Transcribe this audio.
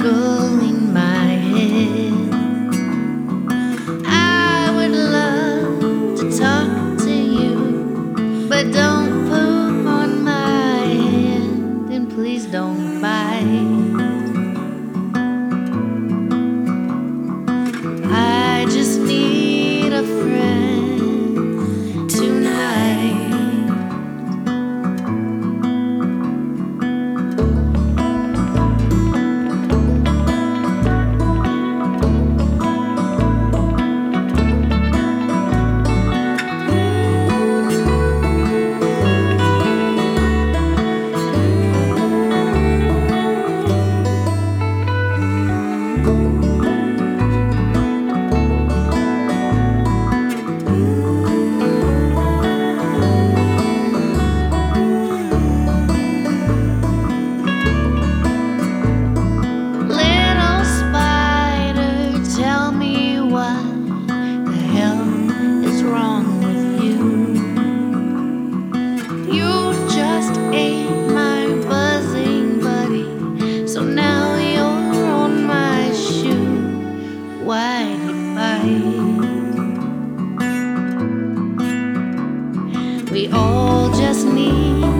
tickling my head. I would love to talk to you, but don't poop on my hand, and please don't bite. I just need a friend tonight. Little spider, tell me what the hell is wrong with you? You just ate my buzzing buddy, so now you're on my shoe. Why'd you bite? We all just need